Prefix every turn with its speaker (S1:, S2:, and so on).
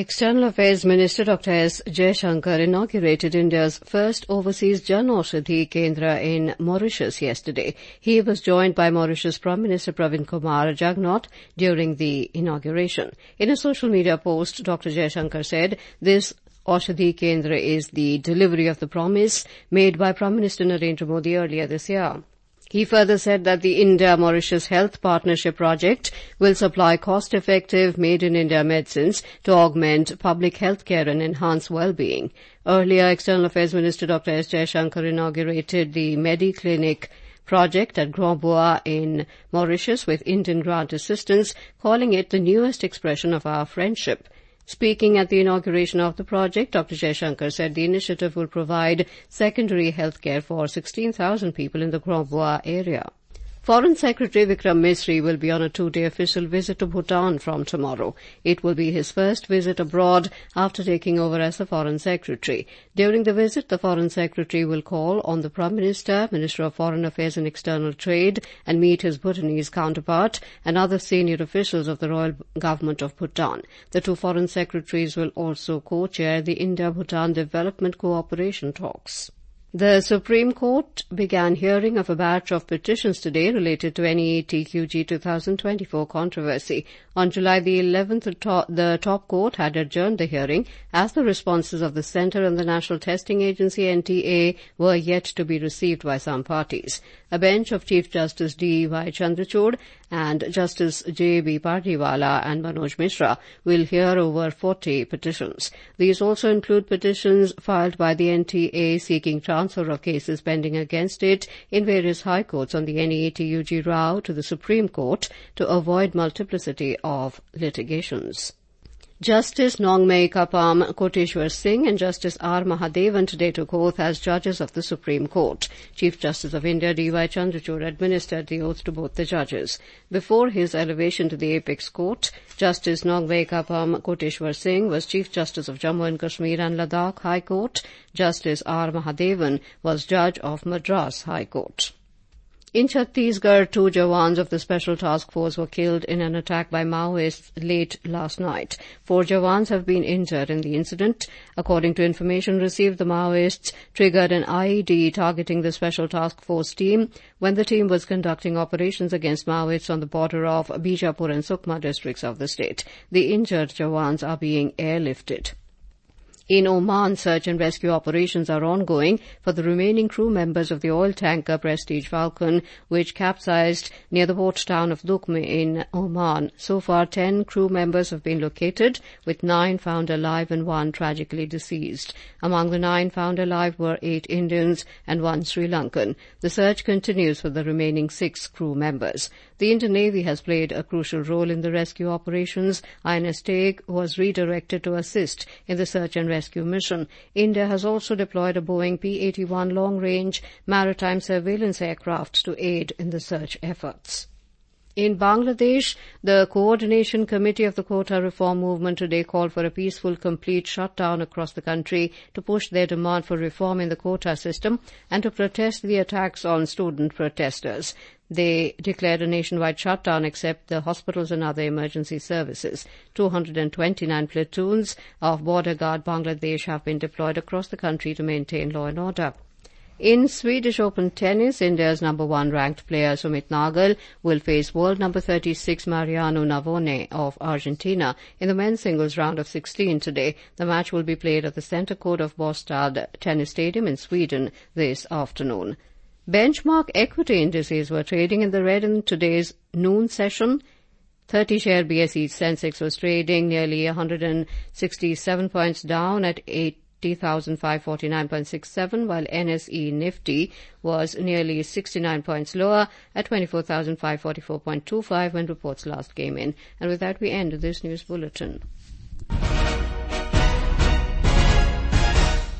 S1: External Affairs Minister Dr. S. Jaishankar inaugurated India's first overseas Jan Aushadhi Kendra in Mauritius yesterday. He was joined by Mauritius Prime Minister Pravin Kumar Jugnauth during the inauguration. In a social media post, Dr. Jaishankar said, "This Aushadhi Kendra is the delivery of the promise made by Prime Minister Narendra Modi earlier this year." He further said that the India-Mauritius Health Partnership Project will supply cost-effective made-in-India medicines to augment public health care and enhance well-being. Earlier, External Affairs Minister Dr. S. Jaishankar inaugurated the Mediclinic project at Grand Bois in Mauritius with Indian grant assistance, calling it the newest expression of our friendship. Speaking at the inauguration of the project, Dr. Jaishankar said the initiative will provide secondary health care for 16,000 people in the Grand Bois area. Foreign Secretary Vikram Misri will be on a two-day official visit to Bhutan from tomorrow. It will be his first visit abroad after taking over as the Foreign Secretary. During the visit, the Foreign Secretary will call on the Prime Minister, Minister of Foreign Affairs and External Trade, and meet his Bhutanese counterpart and other senior officials of the Royal Government of Bhutan. The two Foreign Secretaries will also co-chair the India-Bhutan Development Cooperation talks. The Supreme Court began hearing of a batch of petitions today related to NEA-TQG 2024 controversy. On July the 11th, the top court had adjourned the hearing as the responses of the Centre and the National Testing Agency NTA were yet to be received by some parties. A bench of Chief Justice D.Y. Chandrachud and Justice J.B. Pardiwala and Manoj Mishra will hear over 40 petitions. These also include petitions filed by the NTA seeking transfer of cases pending against it in various high courts on the NEA-TUG row to the Supreme Court to avoid multiplicity of litigations. Justice Nongmei Kapam Koteshwar Singh and Justice R. Mahadevan today took oath as judges of the Supreme Court. Chief Justice of India D.Y. Chandrachud administered the oath to both the judges. Before his elevation to the apex court, Justice Nongmei Kapam Koteshwar Singh was Chief Justice of Jammu and Kashmir and Ladakh High Court. Justice R. Mahadevan was Judge of Madras High Court. In Chhattisgarh, 2 jawans of the Special Task Force were killed in an attack by Maoists late last night. 4 jawans have been injured in the incident. According to information received, the Maoists triggered an IED targeting the Special Task Force team when the team was conducting operations against Maoists on the border of Bijapur and Sukma districts of the state. The injured jawans are being airlifted. In Oman, search and rescue operations are ongoing for the remaining crew members of the oil tanker Prestige Falcon, which capsized near the port town of Duqm in Oman. So far, 10 crew members have been located, with 9 found alive and 1 tragically deceased. Among the 9 found alive were 8 Indians and 1 Sri Lankan. The search continues for the remaining 6 crew members. The Indian Navy has played a crucial role in the rescue operations. INS Teig was redirected to assist in the search and rescue mission. India has also deployed a Boeing P-81 long-range maritime surveillance aircraft to aid in the search efforts. In Bangladesh, the Coordination Committee of the Quota Reform Movement today called for a peaceful, complete shutdown across the country to push their demand for reform in the quota system and to protest the attacks on student protesters. They declared a nationwide shutdown except the hospitals and other emergency services. 229 platoons of Border Guard Bangladesh have been deployed across the country to maintain law and order. In Swedish Open tennis, India's number 1 ranked player Sumit Nagal will face world number 36 Mariano Navone of Argentina in the men's singles round of 16 today. The match will be played at the centre court of Båstad Tennis Stadium in Sweden this afternoon. Benchmark equity indices were trading in the red in today's noon session. 30-share BSE Sensex was trading nearly 167 points down at 80,549.67, while NSE Nifty was nearly 69 points lower at 24,544.25 when reports last came in. And with that, we end this news bulletin.